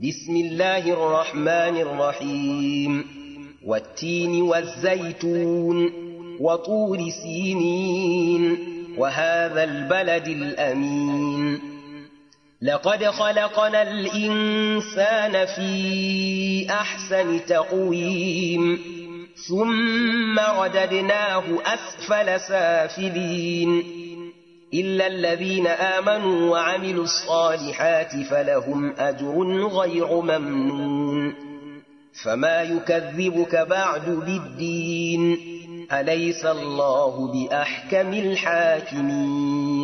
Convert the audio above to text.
بسم الله الرحمن الرحيم والتين والزيتون وطور سينين وهذا البلد الأمين لقد خلقنا الإنسان في أحسن تقويم ثم رددناه أسفل سافلين إلا الذين آمنوا وعملوا الصالحات فلهم أجر غير ممنون فما يكذبك بعد بالدين أليس الله بأحكم الحاكمين